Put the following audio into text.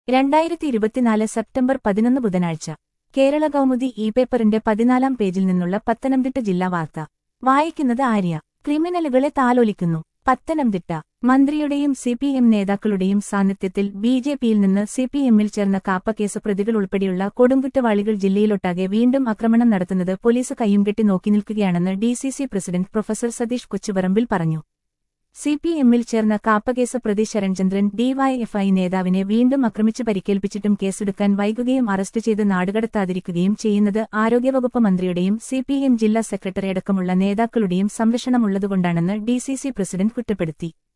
2024 September 11 ബുധനാഴ്ച കേരള കൗമുദി പേപ്പറിന്റെ 14-ാം പേജിൽ നിന്നുള്ള പത്തനംതിട്ട ജില്ലാ വാർത്ത വായിക്കുന്നത് ആര്യ. ക്രിമിനലുകളെ താലോലിക്കുന്നു. പത്തനംതിട്ട മന്ത്രിയുടെയും സിപിഎം നേതാക്കളുടെയും സാന്നിധ്യത്തിൽ ബിജെപിയിൽ നിന്ന് സിപിഎമ്മിൽ ചേർന്ന കാപ്പക്കേസ് പ്രതികൾ ഉൾപ്പെടെയുള്ള കൊടുങ്കുറ്റവാളികൾ ജില്ലയിലൊട്ടാകെ വീണ്ടും ആക്രമണം നടത്തുന്നത് പോലീസ് കയ്യുംകെട്ടി നോക്കിനിൽക്കുകയാണെന്ന് DCC president professor Satheesh Kochuparambil പറഞ്ഞു. സിപിഎമ്മിൽ ചേർന്ന കാപ്പക്കേസ് പ്രതി ശരൺചന്ദ്രൻ ഡിവൈഎഫ്ഐ നേതാവിനെ വീണ്ടും ആക്രമിച്ച് പരിക്കേൽപ്പിച്ചിട്ടും കേസെടുക്കാൻ വൈകുകയും അറസ്റ്റ് ചെയ്ത് നാടുകടത്താതിരിക്കുകയും ചെയ്യുന്നത് ആരോഗ്യവകുപ്പ് മന്ത്രിയുടെയും സിപിഎം ജില്ലാ സെക്രട്ടറി അടക്കമുള്ള നേതാക്കളുടെയും സംരക്ഷണമുള്ളതുകൊണ്ടാണെന്ന് ഡിസിസി പ്രസിഡന്റ് കുറ്റപ്പെടുത്തി.